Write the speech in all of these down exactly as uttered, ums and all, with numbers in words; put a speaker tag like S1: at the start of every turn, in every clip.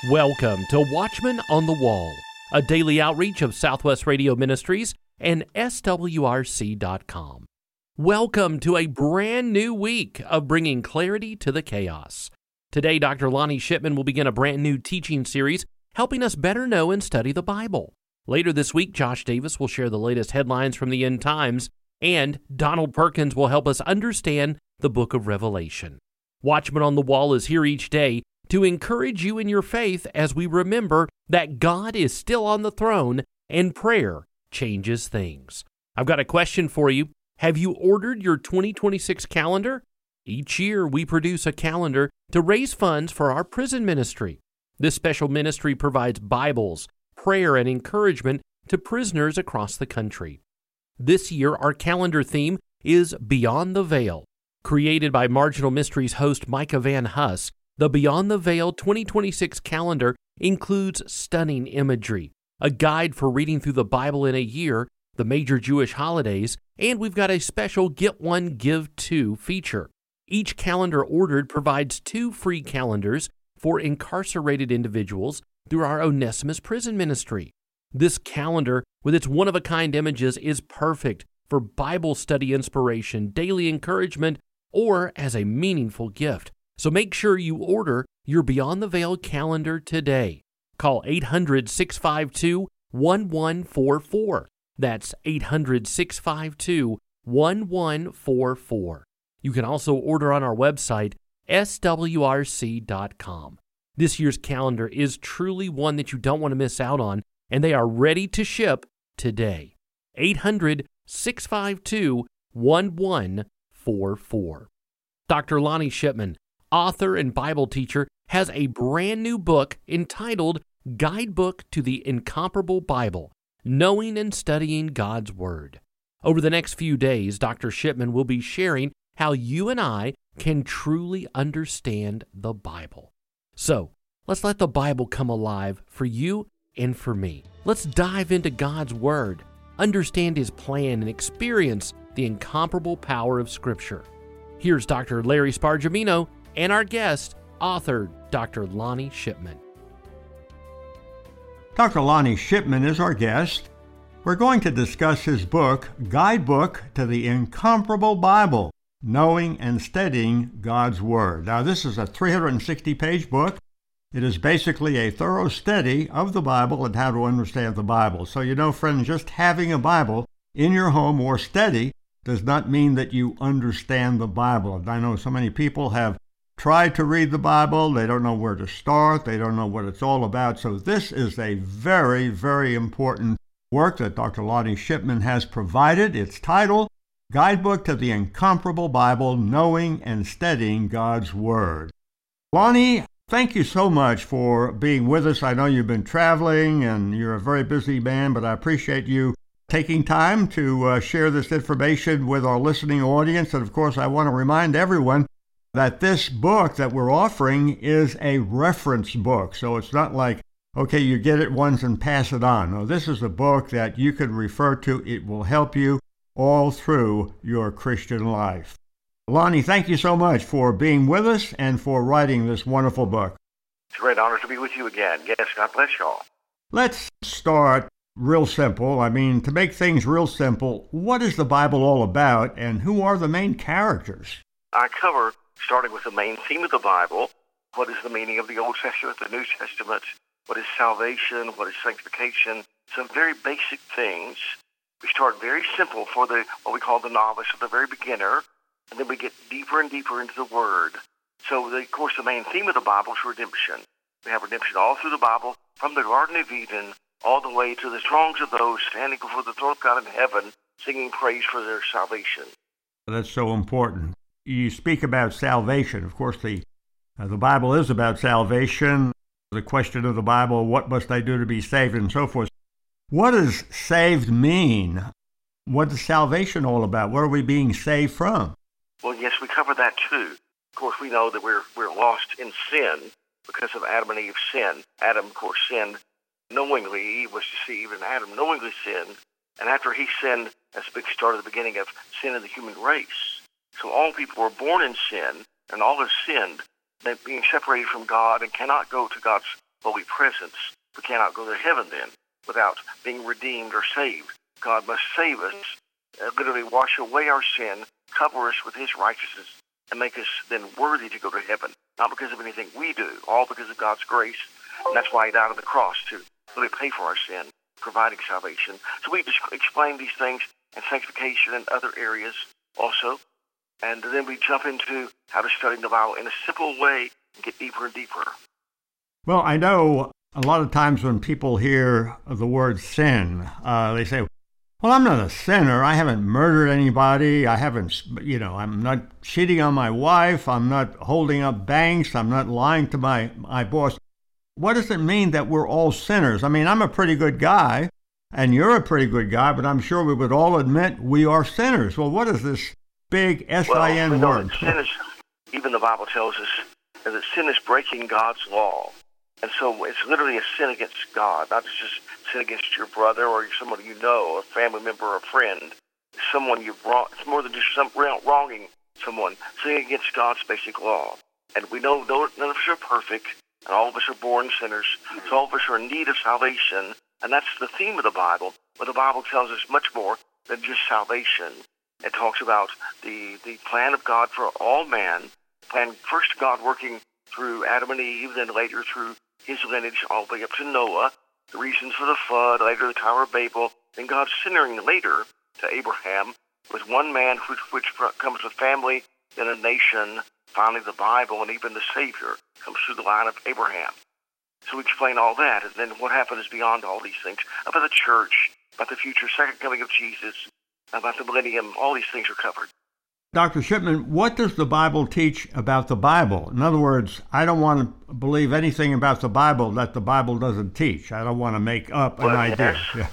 S1: Welcome to Watchman on the Wall, a daily outreach of Southwest Radio Ministries and S W R C dot com. Welcome to a brand new week of bringing clarity to the chaos. Today, Doctor Lonnie Shipman will begin a brand new teaching series helping us better know and study the Bible. Later this week, Josh Davis will share the latest headlines from the end times, and Donald Perkins will help us understand the book of Revelation. Watchman on the Wall is here each day to encourage you in your faith as we remember that God is still on the throne and prayer changes things. I've got a question for you. Have you ordered your twenty twenty-six calendar? Each year, we produce a calendar to raise funds for our prison ministry. This special ministry provides Bibles, prayer, and encouragement to prisoners across the country. This year, our calendar theme is Beyond the Veil. Created by Marginal Mysteries host Micah Van Huss, the Beyond the Veil twenty twenty-six calendar includes stunning imagery, a guide for reading through the Bible in a year, the major Jewish holidays, and we've got a special Get One, Give Two feature. Each calendar ordered provides two free calendars for incarcerated individuals through our Onesimus Prison Ministry. This calendar, with its one-of-a-kind images, is perfect for Bible study inspiration, daily encouragement, or as a meaningful gift. So make sure you order your Beyond the Veil calendar today. Call eight hundred, six five two, one one four four. That's eight hundred, six five two, one one four four. You can also order on our website, S W R C dot com. This year's calendar is truly one that you don't want to miss out on, and they are ready to ship today. eight hundred, six five two, one one four four. Doctor Lonnie Shipman, author and Bible teacher, has a brand new book entitled Guidebook to the Incomparable Bible, Knowing and Studying God's Word. Over the next few days, Doctor Shipman will be sharing how you and I can truly understand the Bible. So, let's let the Bible come alive for you and for me. Let's dive into God's Word, understand His plan, and experience the incomparable power of Scripture. Here's Doctor Larry Spargimino and our guest, author Doctor Lonnie Shipman.
S2: Doctor Lonnie Shipman is our guest. We're going to discuss his book, Guidebook to the Incomparable Bible, Knowing and Studying God's Word. Now, this is a three hundred sixty page book. It is basically a thorough study of the Bible and how to understand the Bible. So, you know, friends, just having a Bible in your home or study does not mean that you understand the Bible. And I know so many people have tried to read the Bible. They don't know where to start. They don't know what it's all about. So this is a very, very important work that Doctor Lonnie Shipman has provided. It's titled Guidebook to the Incomparable Bible, Knowing and Studying God's Word. Lonnie, thank you so much for being with us. I know you've been traveling and you're a very busy man, but I appreciate you taking time to uh, share this information with our listening audience. And of course, I want to remind everyone that this book that we're offering is a reference book. So it's not like, okay, you get it once and pass it on. No, this is a book that you can refer to. It will help you all through your Christian life. Lonnie, thank you so much for being with us and for writing this wonderful book.
S3: It's a great honor to be with you again. Yes, God bless y'all.
S2: Let's start real simple. I mean, to make things real simple, what is the Bible all about and who are the main characters?
S3: I cover, starting with the main theme of the Bible, what is the meaning of the Old Testament, the New Testament, what is salvation, what is sanctification, some very basic things. We start very simple for the what we call the novice or the very beginner, and then we get deeper and deeper into the Word. So, the, of course, the main theme of the Bible is redemption. We have redemption all through the Bible, from the Garden of Eden all the way to the throngs of those standing before the throne of God in heaven, singing praise for their salvation.
S2: That's so important. You speak about salvation. Of course, the uh, the Bible is about salvation. The question of the Bible, what must I do to be saved, and so forth. What does saved mean? What is salvation all about? What are we being saved from?
S3: Well, yes, we cover that too. Of course, we know that we're we're lost in sin because of Adam and Eve's sin. Adam, of course, sinned knowingly. Eve was deceived, and Adam knowingly sinned. And after he sinned, that's the big start of the beginning of sin in the human race. So all people were born in sin, and all have sinned. They're being separated from God and cannot go to God's holy presence. We cannot go to heaven then without being redeemed or saved. God must save us, uh, literally wash away our sin, cover us with his righteousness, and make us then worthy to go to heaven. Not because of anything we do, all because of God's grace. And that's why he died on the cross, to really pay for our sin, providing salvation. So we just explain these things and sanctification and other areas also. And then we jump into how to study the Bible in a simple way and get deeper and deeper.
S2: Well, I know a lot of times when people hear the word sin, uh, they say, well, I'm not a sinner. I haven't murdered anybody. I haven't, you know, I'm not cheating on my wife. I'm not holding up banks. I'm not lying to my, my boss. What does it mean that we're all sinners? I mean, I'm a pretty good guy, and you're a pretty good guy, but I'm sure we would all admit we are sinners. Well, what is this big S I N
S3: well, we know
S2: word?
S3: that sin is, even the Bible tells us that sin is breaking God's law. And so it's literally a sin against God, not just sin against your brother or someone you know, a family member or a friend, someone you've wronged. It's more than just some, wronging someone, sinning against God's basic law. And we know none of us are perfect, and all of us are born sinners, so all of us are in need of salvation, and that's the theme of the Bible, but the Bible tells us much more than just salvation. It talks about the, the plan of God for all man, and first God working through Adam and Eve, then later through his lineage all the way up to Noah, the reasons for the flood, later the Tower of Babel, then God centering later to Abraham with one man which, which comes with family, then a nation, finally the Bible, and even the Savior comes through the line of Abraham. So we explain all that, and then what happens beyond all these things, about the church, about the future second coming of Jesus, about the millennium, all these things are covered.
S2: Doctor Shipman, what does the Bible teach about the Bible? In other words, I don't want to believe anything about the Bible that the Bible doesn't teach. I don't want to make up
S3: well,
S2: an idea.
S3: Yes.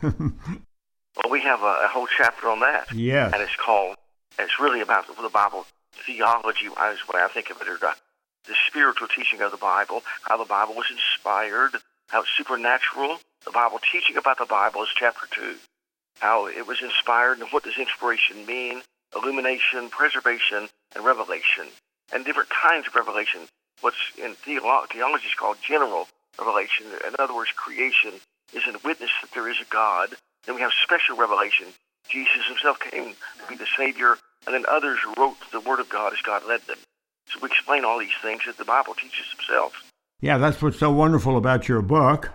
S3: Well, we have a, a whole chapter on that.
S2: Yes.
S3: And it's called, it's really about the Bible theology, is the way I think of it, or the, the spiritual teaching of the Bible, how the Bible was inspired, how it's supernatural. The Bible teaching about the Bible is chapter two, how it was inspired and what does inspiration mean, illumination, preservation, and revelation, and different kinds of revelation. What's in theolo- theology is called general revelation. In other words, creation is a witness that there is a God. Then we have special revelation. Jesus himself came to be the Savior, and then others wrote the Word of God as God led them. So we explain all these things that the Bible teaches himself. Yeah,
S2: that's what's so wonderful about your book,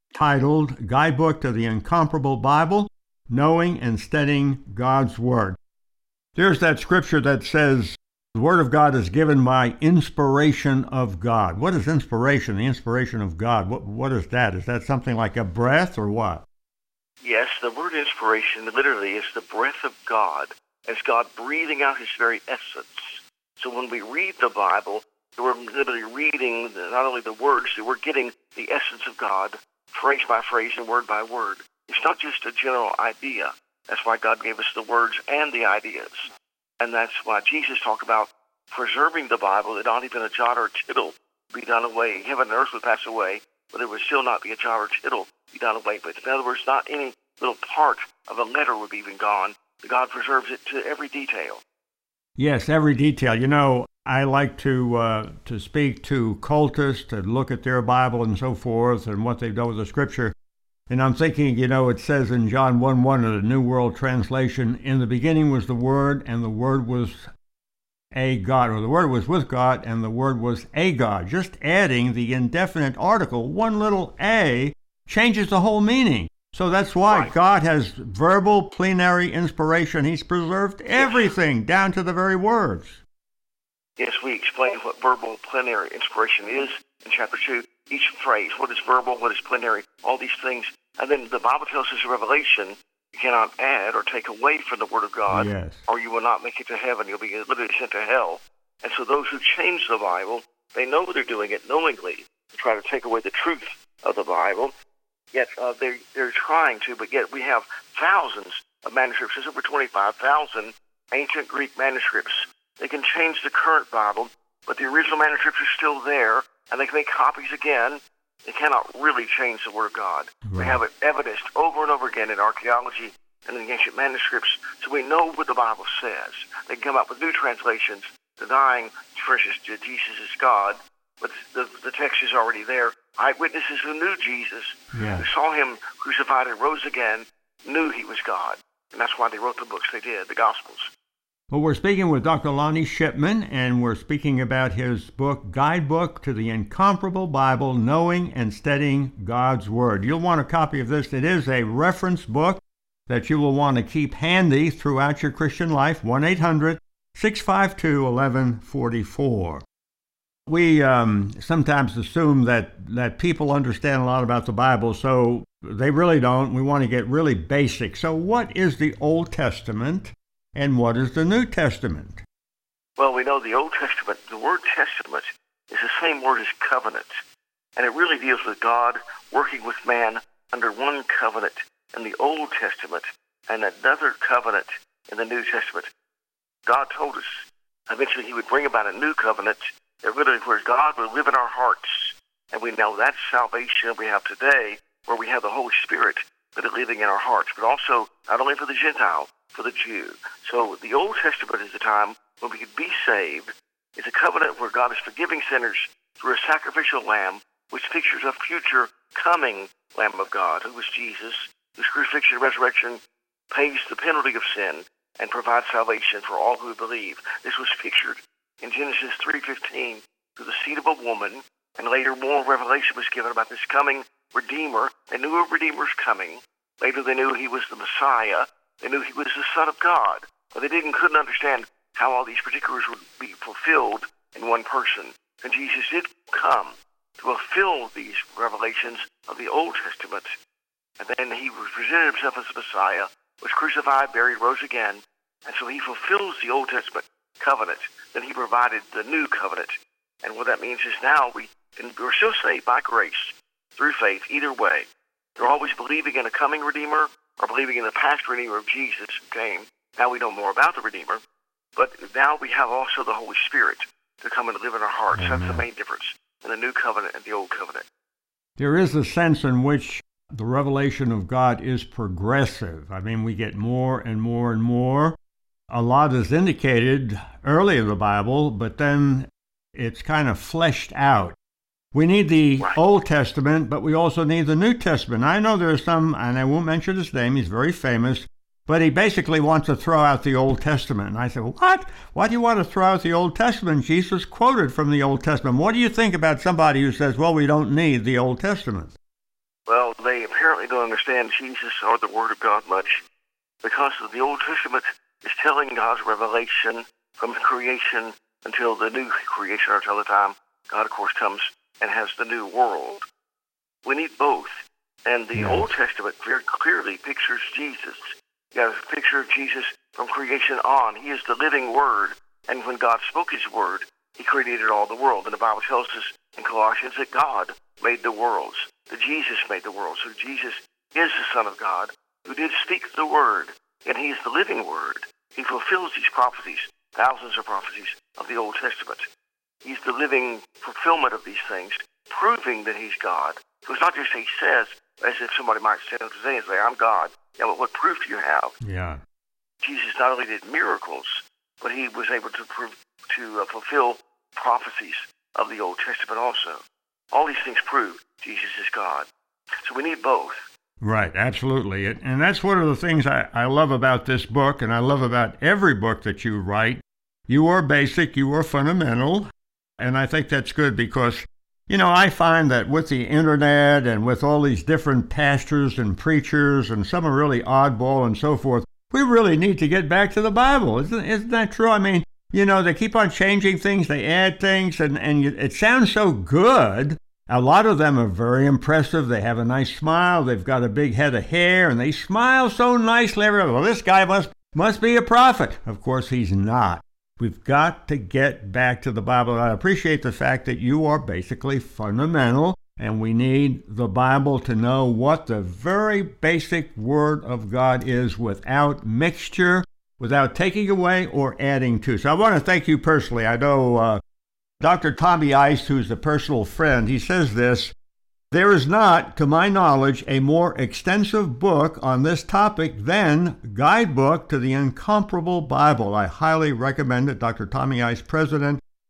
S2: titled Guidebook to the Incomparable Bible, Knowing and Studying God's Word. There's that scripture that says, the Word of God is given by inspiration of God. What is inspiration, the inspiration of God? What What is that? Is that something like a breath or what?
S3: Yes, the word inspiration literally is the breath of God, as God breathing out his very essence. So when we read the Bible, we're literally reading not only the words, we're getting the essence of God, phrase by phrase and word by word. It's not just a general idea. That's why God gave us the words and the ideas. And that's why Jesus talked about preserving the Bible, that not even a jot or tittle be done away. Heaven and earth would pass away, but there would still not be a jot or tittle be done away. But in other words, not any little part of a letter would be even gone. God preserves it to every detail.
S2: Yes, every detail. You know, I like to uh, to speak to cultists, to look at their Bible and so forth, and what they've done with the Scripture. And I'm thinking, you know, it says in John one one of the New World Translation, in the beginning was the Word, and the Word was a God, or the Word was with God, and the Word was a God. Just adding the indefinite article, one little a, changes the whole meaning. So that's why
S3: right.
S2: God has verbal plenary inspiration. He's preserved everything, yes. down to the very words.
S3: Yes, we explain what verbal plenary inspiration is in chapter two. Each phrase, what is verbal, what is plenary, all these things. And then the Bible tells us in Revelation, you cannot add or take away from the Word of God,
S2: yes.
S3: or you will not make it to heaven. You'll be literally sent to hell. And so those who change the Bible, they know they're doing it knowingly to try to take away the truth of the Bible. Yet uh, they're, they're trying to, but yet we have thousands of manuscripts. There's over twenty-five thousand ancient Greek manuscripts. They can change the current Bible, but the original manuscripts are still there, and they can make copies again. They cannot really change the Word of God.
S2: Right.
S3: We have it evidenced over and over again in archaeology and in the ancient manuscripts, so we know what the Bible says. They can come up with new translations denying, for instance, Jesus is God, but the, the text is already there. Eyewitnesses who knew Jesus,
S2: Yeah.
S3: who saw him crucified and rose again, knew he was God. And that's why they wrote the books they did, the Gospels.
S2: Well, we're speaking with Doctor Lonnie Shipman, and we're speaking about his book, Guidebook to the Incomparable Bible, Knowing and Studying God's Word. You'll want a copy of this. It is a reference book that you will want to keep handy throughout your Christian life, one eight hundred six five two one one four four. We um, sometimes assume that, that people understand a lot about the Bible, so they really don't. We want to get really basic. So what is the Old Testament and what is the New Testament?
S3: Well, we know the Old Testament, the word testament is the same word as covenant, and it really deals with God working with man under one covenant in the Old Testament and another covenant in the New Testament. God told us eventually he would bring about a new covenant that really where God will live in our hearts, and we know that's salvation we have today, where we have the Holy Spirit that is living in our hearts, but also not only for the Gentile, for the Jew. So the Old Testament is the time when we could be saved. It's a covenant where God is forgiving sinners through a sacrificial lamb, which pictures a future coming Lamb of God, who was Jesus, whose crucifixion and resurrection pays the penalty of sin and provides salvation for all who believe. This was pictured in Genesis three fifteen through the seed of a woman, and later more revelation was given about this coming Redeemer. They knew a Redeemer was coming. Later they knew he was the Messiah. They knew he was the Son of God. But they didn't couldn't understand how all these particulars would be fulfilled in one person. And Jesus did come to fulfill these revelations of the Old Testament. And then he presented himself as the Messiah, was crucified, buried, rose again. And so he fulfills the Old Testament covenant. Then he provided the new covenant. And what that means is now we can, we're still saved by grace through faith either way. You're always believing in a coming Redeemer or believing in the past Redeemer of Jesus who came. Now we know more about the Redeemer. But now we have also the Holy Spirit to come and live in our hearts. Amen. That's the main difference in the new covenant and the old covenant.
S2: There is a sense in which the revelation of God is progressive. I mean, we get more and more and more. A lot is indicated early in the Bible, but then it's kind of fleshed out. We need the right. Old Testament, but we also need the New Testament. I know there are some, and I won't mention his name, he's very famous, but he basically wants to throw out the Old Testament. And I said, what? Why do you want to throw out the Old Testament? Jesus quoted from the Old Testament. What do you think about somebody who says, well, we don't need the Old Testament?
S3: Well, they apparently don't understand Jesus or the Word of God much, because of the Old Testament is telling God's revelation from creation until the new creation, or until the time God, of course, comes and has the new world. We need both. And the yeah. Old Testament very clearly pictures Jesus. You have a picture of Jesus from creation on. He is the living Word. And when God spoke His Word, He created all the world. And the Bible tells us in Colossians that God made the worlds, that Jesus made the world. So Jesus is the Son of God who did speak the Word, and He is the living Word. He fulfills these prophecies, thousands of prophecies of the Old Testament. He's the living fulfillment of these things, proving that He's God. So it's not just He says, as if somebody might stand up today and say, I'm God. Yeah, but what proof do you have?
S2: Yeah.
S3: Jesus not only did miracles, but He was able to prove, to uh, fulfill prophecies of the Old Testament also. All these things prove Jesus is God. So we need both.
S2: Right, absolutely. And that's one of the things I, I love about this book, and I love about every book that you write. You are basic, you are fundamental, and I think that's good because, you know, I find that with the internet and with all these different pastors and preachers, and some are really oddball and so forth, we really need to get back to the Bible. Isn't, isn't that true? I mean, you know, they keep on changing things, they add things, and, and it sounds so good. A lot of them are very impressive. They have a nice smile. They've got a big head of hair, and they smile so nicely. Well, this guy must, must be a prophet. Of course, he's not. We've got to get back to the Bible. I appreciate the fact that you are basically fundamental, and we need the Bible to know what the very basic Word of God is without mixture, without taking away or adding to. So I want to thank you personally. I know uh, Doctor Tommy Ice, who's a personal friend, he says this, there is not, to my knowledge, a more extensive book on this topic than Guidebook to the Incomparable Bible. I highly recommend it. Doctor Tommy Ice, president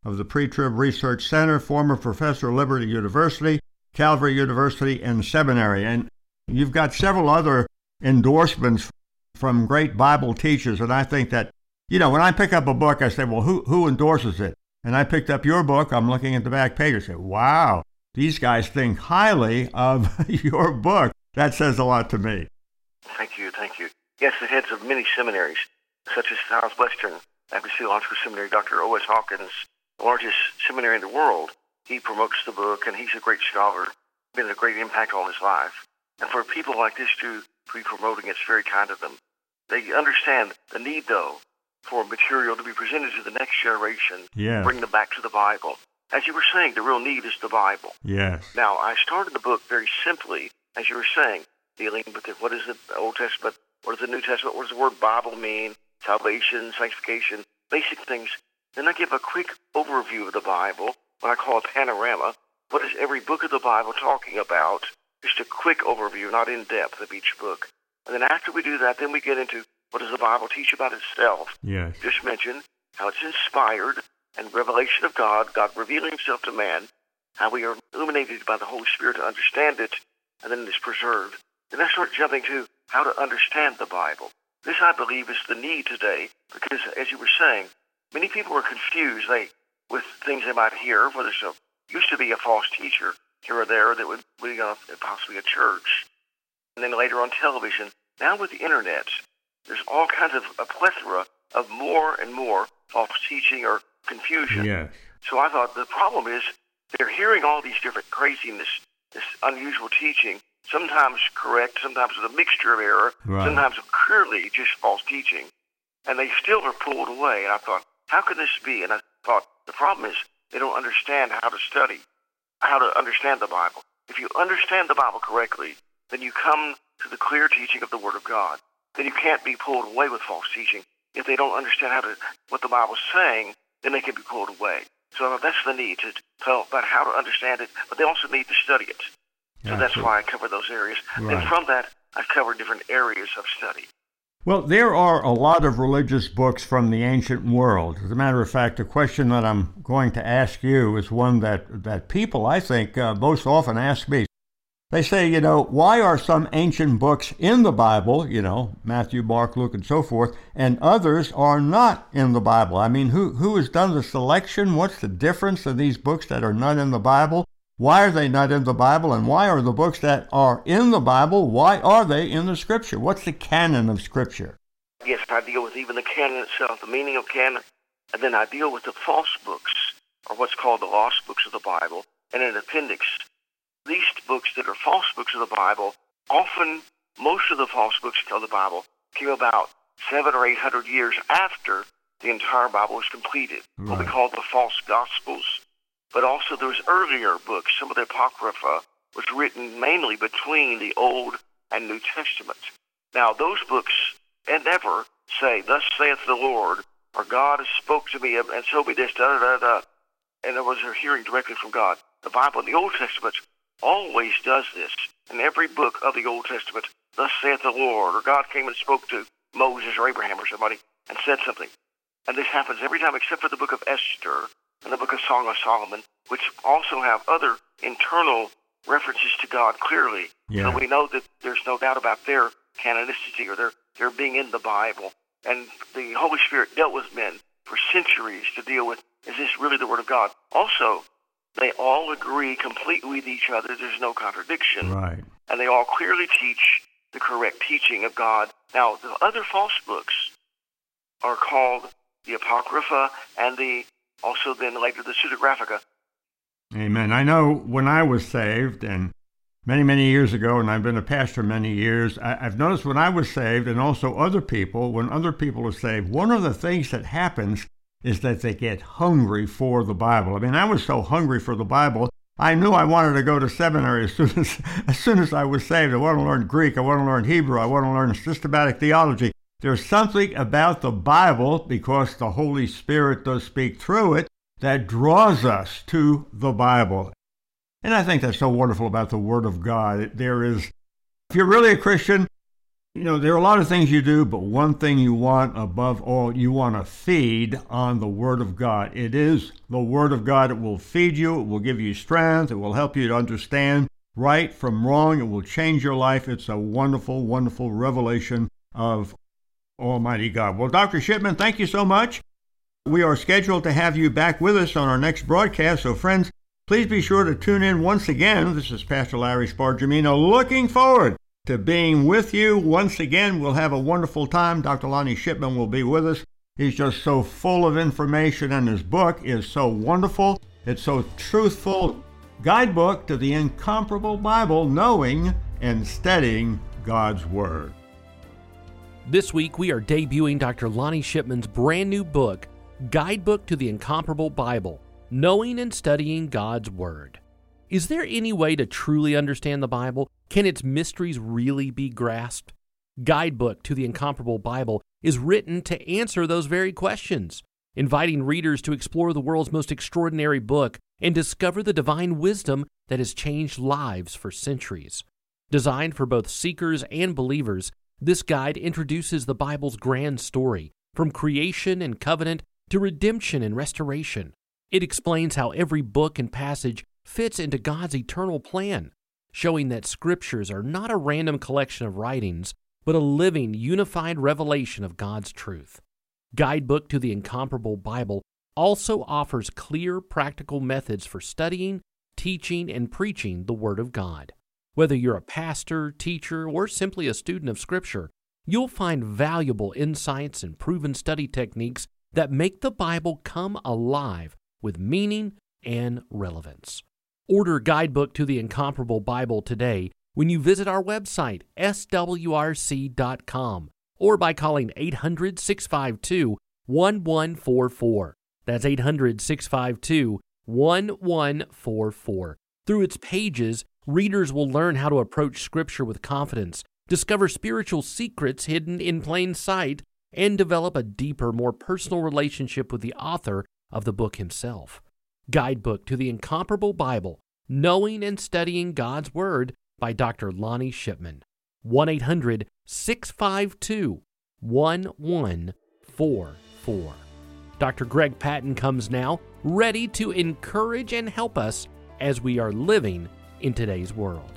S2: of the Pre-Trib Research Center, former professor at Liberty University, Calvary University, and Seminary. And you've got several other endorsements from great Bible teachers, and I think that, you know, when I pick up a book, I say, well, who who endorses it? And I picked up your book, I'm looking at the back page, I say, wow, these guys think highly of your book. That says a lot to me.
S3: Thank you, thank you. Yes, the heads of many seminaries, such as Southwestern Baptist Theological Seminary, Doctor O S Hawkins, the largest seminary in the world, he promotes the book, and he's a great scholar, been a great impact on his life. And for people like this to be promoting, it's very kind of them. They understand the need, though, for material to be presented to the next generation,
S2: yes.
S3: bring them back to the Bible. As you were saying, the real need is the Bible.
S2: Yes.
S3: Now, I started the book very simply, as you were saying, dealing with the, what is the Old Testament, what is the New Testament, what does the word Bible mean, salvation, sanctification, basic things. Then I give a quick overview of the Bible, what I call a panorama. What is every book of the Bible talking about? Just a quick overview, not in depth, of each book. And then after we do that, then we get into what does the Bible teach about itself?
S2: Yes.
S3: Just mention how it's inspired and revelation of God, God revealing himself to man, how we are illuminated by the Holy Spirit to understand it, and then it's preserved. Then I start jumping to how to understand the Bible. This, I believe, is the need today, because, as you were saying, many people are confused they, with things they might hear, whether it's a, used to be a false teacher here or there that would be uh, possibly a church, and then later on television. Now with the internet, there's all kinds of a plethora of more and more false teaching or confusion.
S2: Yes.
S3: So I thought the problem is they're hearing all these different craziness, this unusual teaching, sometimes correct, sometimes with a mixture of error,
S2: right.
S3: sometimes clearly just false teaching, and they still are pulled away. And I thought, how could this be? And I thought, the problem is they don't understand how to study, how to understand the Bible. If you understand the Bible correctly, then you come to the clear teaching of the Word of God. Then you can't be pulled away with false teaching. If they don't understand how to what the Bible's saying, then they can be pulled away. So that's the need to tell about how to understand it, but they also need to study it. So yeah, that's so, why I cover those areas. Right. And from that, I've covered different areas of study.
S2: Well, there are a lot of religious books from the ancient world. As a matter of fact, the question that I'm going to ask you is one that, that people, I think, uh, most often ask me. They say, you know, why are some ancient books in the Bible, you know, Matthew, Mark, Luke, and so forth, and others are not in the Bible? I mean, who who has done the selection? What's the difference of these books that are not in the Bible? Why are they not in the Bible? And why are the books that are in the Bible, why are they in the Scripture? What's the canon of Scripture?
S3: Yes, I deal with even the canon itself, the meaning of canon, and then I deal with the false books, or what's called the lost books of the Bible, and an appendix. These books that are false books of the Bible, often most of the false books of the Bible came about seven or eight hundred years after the entire Bible was completed, right. What we call the false Gospels. But also there was earlier books. Some of the Apocrypha was written mainly between the Old and New Testament. Now those books and never say, "Thus saith the Lord," or "God has spoke to me and showed me this," da da da da, and it was a hearing directly from God. The Bible in the Old Testament always does this. In every book of the Old Testament, "Thus saith the Lord," or God came and spoke to Moses or Abraham or somebody and said something. And this happens every time except for the book of Esther and the book of Song of Solomon, which also have other internal references to God clearly.
S2: Yeah.
S3: So we know that there's no doubt about their canonicity or their, their being in the Bible. And the Holy Spirit dealt with men for centuries to deal with, is this really the Word of God? Also, they all agree completely with each other. There's no contradiction.
S2: Right.
S3: And they all clearly teach the correct teaching of God. Now, the other false books are called the Apocrypha and the also then later the Pseudographica.
S2: Amen. I know when I was saved, and many, many years ago, and I've been a pastor many years, I, I've noticed when I was saved, and also other people, when other people are saved, one of the things that happens is that they get hungry for the Bible. I mean, I was so hungry for the Bible, I knew I wanted to go to seminary as soon as, as soon as I was saved. I want to learn Greek, I want to learn Hebrew, I want to learn systematic theology. There's something about the Bible, because the Holy Spirit does speak through it, that draws us to the Bible. And I think that's so wonderful about the Word of God. There is, if you're really a Christian, You know, there are a lot of things you do, but one thing you want above all, you want to feed on the Word of God. It is the Word of God. It will feed you. It will give you strength. It will help you to understand right from wrong. It will change your life. It's a wonderful, wonderful revelation of Almighty God. Well, Doctor Shipman, thank you so much. We are scheduled to have you back with us on our next broadcast. So, friends, please be sure to tune in once again. This is Pastor Larry Spargimino looking forward to being with you once again. We'll have a wonderful time. Doctor Lonnie Shipman will be with us. He's just so full of information, and his book is so wonderful. It's so truthful. Guidebook to the Incomparable Bible, Knowing and Studying God's Word.
S1: This week, we are debuting Doctor Lonnie Shipman's brand new book, Guidebook to the Incomparable Bible, Knowing and Studying God's Word. Is there any way to truly understand the Bible? Can its mysteries really be grasped? Guidebook to the Incomparable Bible is written to answer those very questions, inviting readers to explore the world's most extraordinary book and discover the divine wisdom that has changed lives for centuries. Designed for both seekers and believers, this guide introduces the Bible's grand story, from creation and covenant to redemption and restoration. It explains how every book and passage fits into God's eternal plan, showing that scriptures are not a random collection of writings, but a living, unified revelation of God's truth. Guidebook to the Incomparable Bible also offers clear, practical methods for studying, teaching, and preaching the Word of God. Whether you're a pastor, teacher, or simply a student of Scripture, you'll find valuable insights and proven study techniques that make the Bible come alive with meaning and relevance. Order Guidebook to the Incomparable Bible today when you visit our website, S W R C dot com, or by calling eight hundred, six five two, one one four four. That's eight hundred, six five two, one one four four. Through its pages, readers will learn how to approach Scripture with confidence, discover spiritual secrets hidden in plain sight, and develop a deeper, more personal relationship with the author of the book himself. Guidebook to the Incomparable Bible, Knowing and Studying God's Word by Doctor Lonnie Shipman. one eight hundred, six five two, one one four four. Doctor Greg Patton comes now, ready to encourage and help us as we are living in today's world.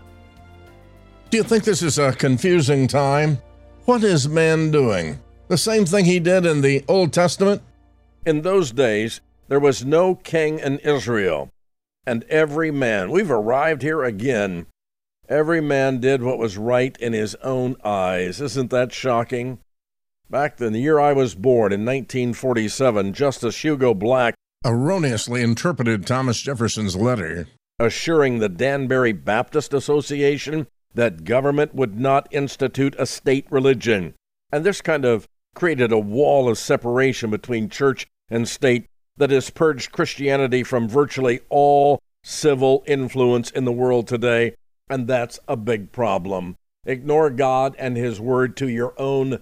S4: Do you think this is a confusing time? What is man doing? The same thing he did in the Old Testament? In those days, there was no king in Israel, and every man, we've arrived here again, every man did what was right in his own eyes. Isn't that shocking? Back in the year I was born, in nineteen forty-seven, Justice Hugo Black erroneously interpreted Thomas Jefferson's letter, assuring the Danbury Baptist Association that government would not institute a state religion. And this kind of created a wall of separation between church and state that has purged Christianity from virtually all civil influence in the world today, and that's a big problem. Ignore God and His Word to your own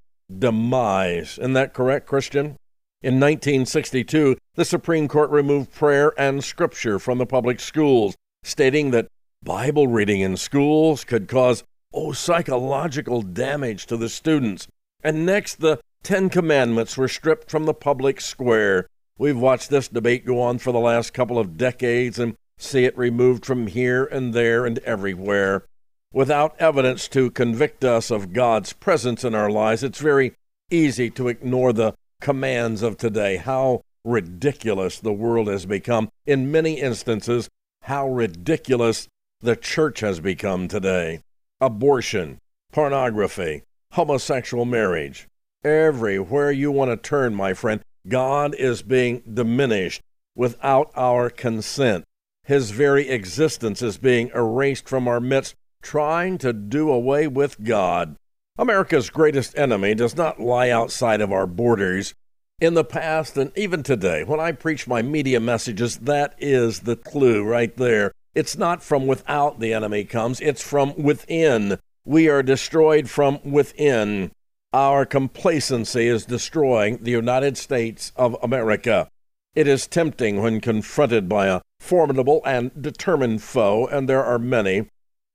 S4: demise. Isn't that correct, Christian? In nineteen sixty-two, the Supreme Court removed prayer and Scripture from the public schools, stating that Bible reading in schools could cause, oh, psychological damage to the students. And next, the Ten Commandments were stripped from the public square. We've watched this debate go on for the last couple of decades and see it removed from here and there and everywhere. Without evidence to convict us of God's presence in our lives, it's very easy to ignore the commands of today. How ridiculous the world has become. In many instances, how ridiculous the church has become today. Abortion, pornography, homosexual marriage. Everywhere you want to turn, my friend, God is being diminished without our consent. His very existence is being erased from our midst, trying to do away with God. America's greatest enemy does not lie outside of our borders. In the past and even today, when I preach my media messages, that is the clue right there. It's not from without the enemy comes, it's from within. We are destroyed from within. Our complacency is destroying the United States of America. It is tempting when confronted by a formidable and determined foe, and there are many,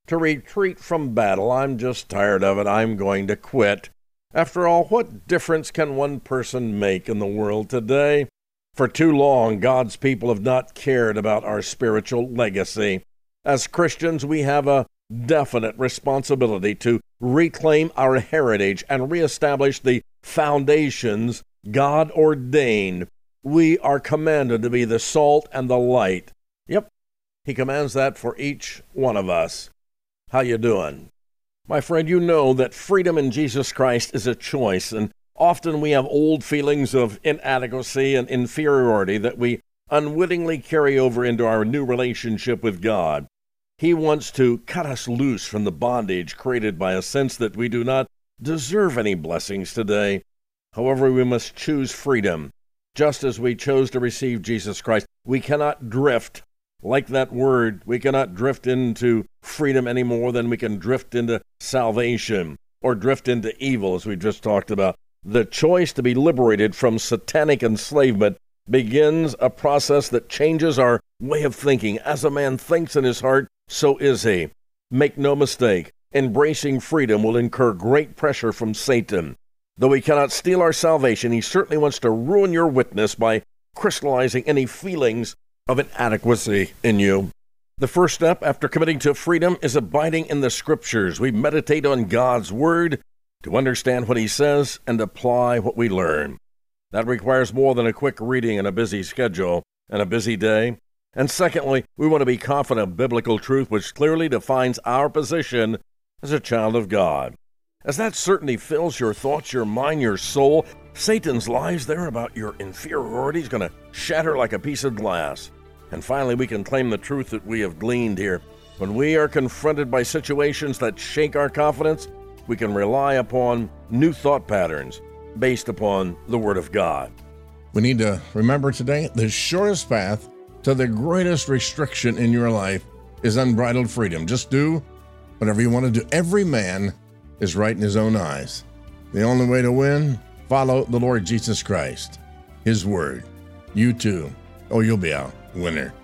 S4: to retreat from battle. I'm just tired of it. I'm going to quit. After all, what difference can one person make in the world today? For too long, God's people have not cared about our spiritual legacy. As Christians, we have a definite responsibility to reclaim our heritage and reestablish the foundations God ordained. We are commanded to be the salt and the light. Yep, He commands that for each one of us. How you doing? My friend, you know that freedom in Jesus Christ is a choice, and often we have old feelings of inadequacy and inferiority that we unwittingly carry over into our new relationship with God. He wants to cut us loose from the bondage created by a sense that we do not deserve any blessings today. However, we must choose freedom. Just as we chose to receive Jesus Christ, we cannot drift. Like that word, we cannot drift into freedom any more than we can drift into salvation or drift into evil, as we just talked about. The choice to be liberated from satanic enslavement begins a process that changes our way of thinking. As a man thinks in his heart, so is he. Make no mistake, embracing freedom will incur great pressure from Satan. Though he cannot steal our salvation, he certainly wants to ruin your witness by crystallizing any feelings of inadequacy in you. The first step after committing to freedom is abiding in the Scriptures. We meditate on God's Word to understand what He says and apply what we learn. That requires more than a quick reading in a busy schedule and a busy day. And secondly, we want to be confident of biblical truth, which clearly defines our position as a child of God. As that certainty fills your thoughts, your mind, your soul, Satan's lies there about your inferiority is going to shatter like a piece of glass. And finally, we can claim the truth that we have gleaned here. When we are confronted by situations that shake our confidence, we can rely upon new thought patterns based upon the Word of God.
S2: We need to remember today, the shortest path to the greatest restriction in your life is unbridled freedom. Just do whatever you want to do. Every man is right in his own eyes. The only way to win, follow the Lord Jesus Christ, His Word. You too. Oh, you'll be a winner.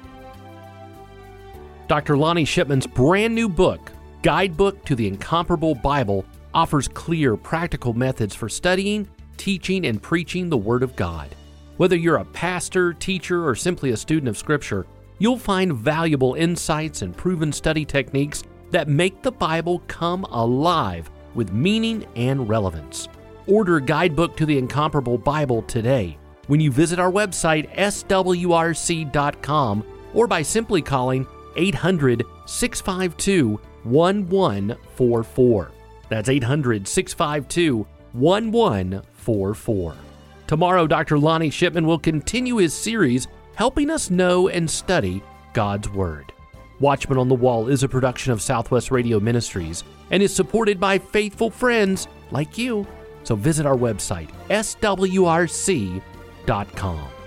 S1: Doctor Lonnie Shipman's brand new book, Guidebook to the Incomparable Bible, offers clear, practical methods for studying, teaching, and preaching the Word of God. Whether you're a pastor, teacher, or simply a student of Scripture, you'll find valuable insights and proven study techniques that make the Bible come alive with meaning and relevance. Order Guidebook to the Incomparable Bible today when you visit our website, S W R C dot com, or by simply calling eight hundred, six five two, one one four four. That's eight hundred, six five two, one one four four. Tomorrow, Doctor Lonnie Shipman will continue his series helping us know and study God's Word. Watchman on the Wall is a production of Southwest Radio Ministries and is supported by faithful friends like you. So visit our website, S W R C dot com.